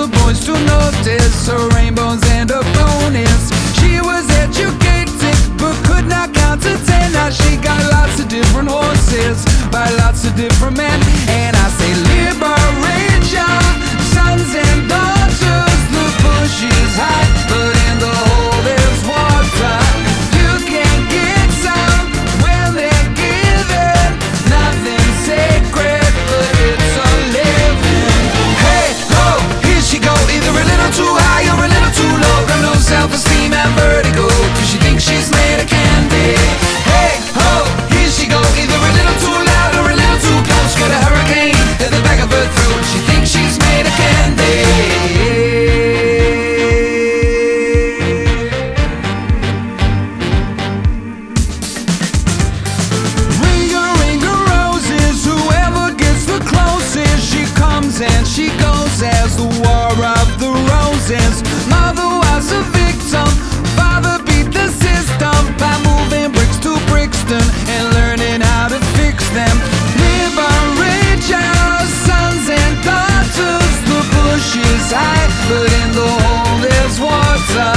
the boys to notice her rainbows and her bonus. She was educated but could not count to 10. Now she got lots of different horses by lots of different men. And I say liberate your sons and daughters. The bush is high, but in the hole there's water. You can get some when they're given. Nothing sacred, but it's a living. Hey ho, here she go, either a little too high or a little too low. Got no self-esteem and vertigo, cause she thinks she's made of candy. Hey ho, here she go, either a little too loud or a little too close. Got a hurricane at the back of her throat. She thinks she's made of candy. And she goes as the war of the roses. Mother was a victim, father beat the system by moving bricks to Brixton and learning how to fix them. Liberate your sons and daughters. The bush is high, but in the hole there's water.